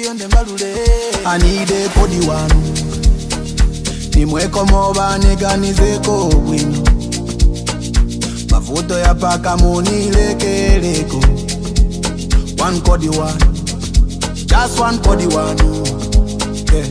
I need a body one. Nimweko moba neganizeko wino. Mafuto ya paka muni leke leko. One body one. Just one body one. Yeah.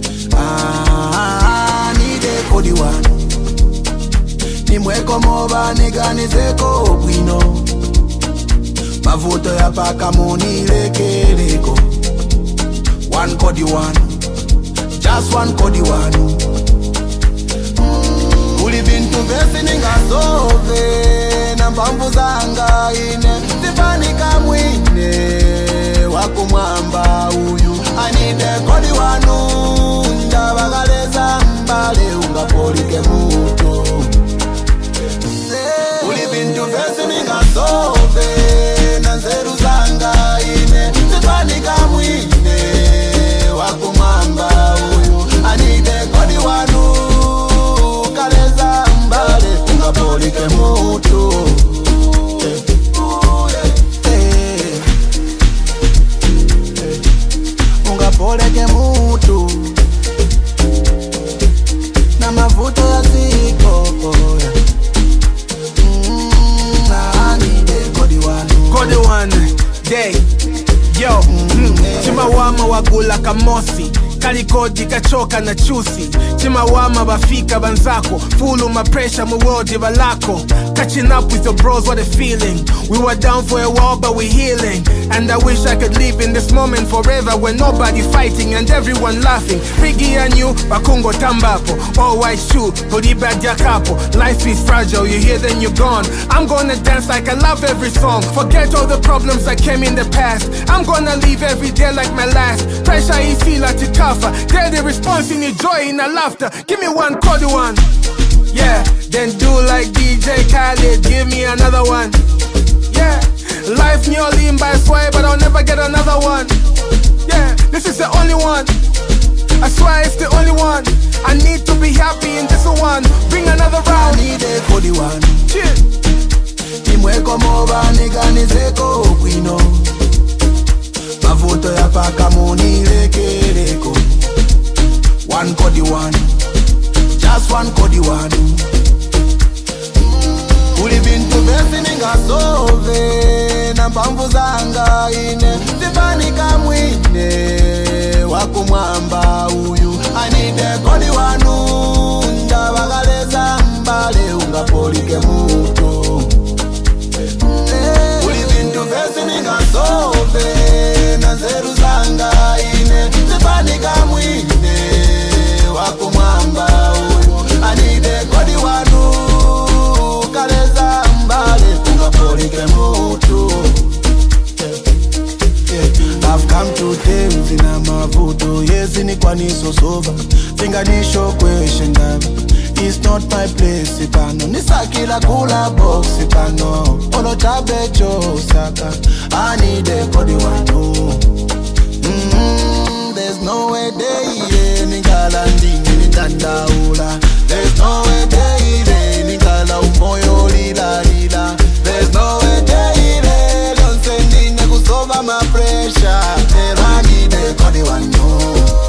I need a body one. Nimweko moba neganizeko wino. Mafuto ya paka muni leke leko. One body one. Just one body one. Uli bintu vesi ningasove na mpamvu zanga ine sifanika mwine wako mwamba uyu. I need a body wanu ndabagaleza mbale ungapolike muto. Uli bintu vesi ningasove na nzeru zanga ine sifanika mwine wako mwamba uyu. I need a body wanu polike mutu. Unga poleke mutu na mafuto ya siko. Kodi one day yo chimawama wagula kamosi kalikodi kachoka na chusi. Chimawama bafika banzako fulu ma pressure mu world balako. Catching up with your bros, what a feeling. We were down for a while but we healing. And I wish I could live in this moment forever, when nobody fighting and everyone laughing. Biggie and you bakungo tambapo, all white shoe hodiba jakapo. Life is fragile, you here then you're gone. I'm gonna dance like I love every song. Forget all the problems that came in the past. I'm gonna live every day like my last. Pressure is feel like it tougher. They're the response in the joy in the laughter. Give me one, call the one. Yeah, then do like DJ Khaled, give me another one. Yeah, life nearly in by swipe, but I'll never get another one. Yeah, this is the only one. I swear it's the only one. I need to be happy in this one. Bring another round. I need a body one. Nimweko moba neganizeko wino. Mafuto ya paka muni leke leko. One body one. Just one body one. Uli bintu vesi ningasove na mpamvu zanga ine sifanika mwine wako mwamba uyu. I need a body wanu ndabagaleza mbale ungapolike muto. Uli bintu vesi ningasove na nzeru zanga ine sifanika mwine wako mwamba uyu. I need a body wanu kaleza mbale ungapolike mutu. I've come to terms in a mavuto. Yes, in ikwaniso soba. Finganisho question dab. It's not my place, ipano. Nisakila kula box, ipano. Olo tabecho saka. I need a body wanu. There's no way they ningala ndingi nitanda ula. There's no way they ningala umoyo lila lila. There's no way they don't send in kusova my pressure. I need a body one, no.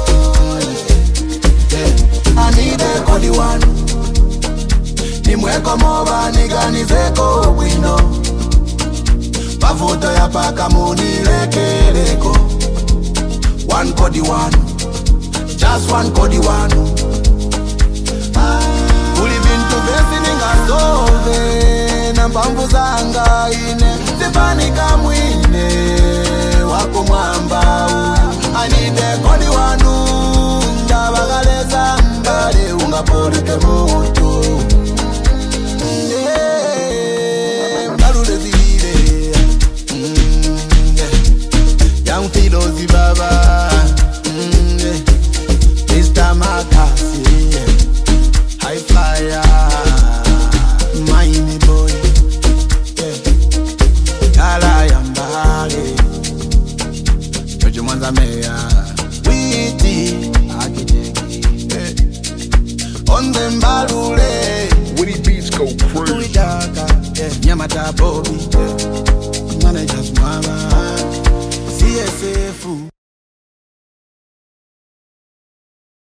I need a body one. Nimweko moba neganizeko wino. Mafuto ya paka muni leke leko. One body one. Just one body one. Uli bintu vesi ningasove na mpamvu zanga ine sifanika mwine wako mwamba uyu. I need a body wanu ndabagaleza mbale ungapolike mutu. Mbalule zile Young Fidozi baba Mr. Makasi High flyer Miami boy Kala yambale Jojo mwanza meya Witi Akiteki On the mbalule Woody Beats go crazy. Tuidaka Nyamata Bobby Managers mama CSF